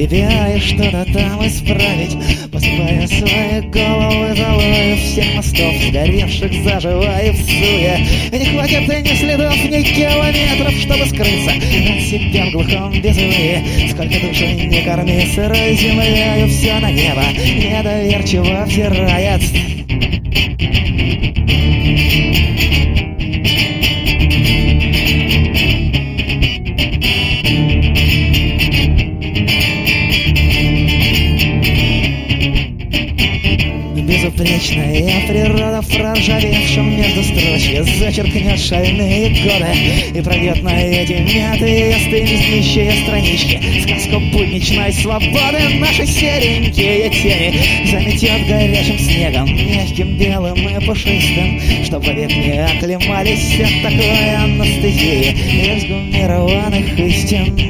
себя и что-то там исправить, посыпая свои головы золой всех мостов, сгоревших заживо и в суе. И не хватит ни следов, ни километров, чтобы скрыться от себя в глухом безумии. Сколько души не корми сырой землею, все на небо недоверчиво взирает. Безупречная природа в проржавевшем междустрочье зачеркнет шальные годы и пройдет на эти мятые стремящие странички сказку будничной свободы. Наши серенькие тени заметет горячим снегом, мягким, белым и пушистым, чтоб вовек не оклемались от такой анестезии эксгумированных истин.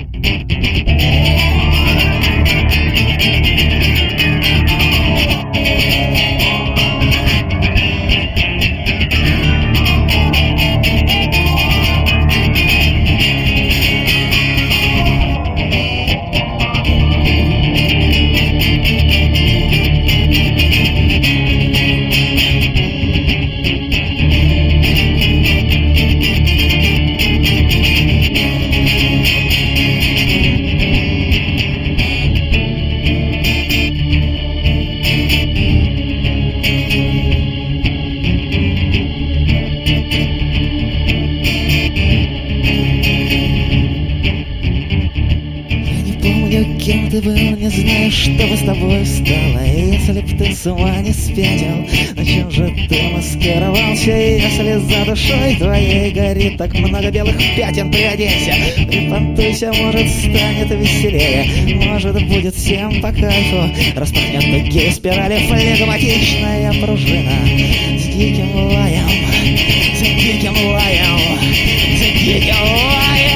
Кем ты был, не знаю, что бы с тобой стало, если б ты с ума не спятил. Но чем же ты маскировался, если за душой твоей горит так много белых пятен? Приоденься, припонтуйся, может, станет веселее, может, будет всем по кайфу. Распахнет такие спирали флегматичная пружина с диким лаем, с диким лаем, с диким лаем.